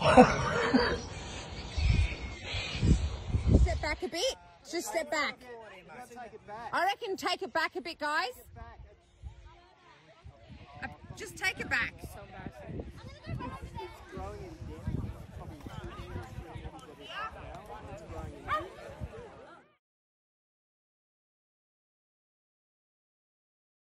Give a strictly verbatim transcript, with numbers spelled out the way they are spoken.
Step back a bit. Just step back. I reckon take it back a bit, guys. Uh, just take it back.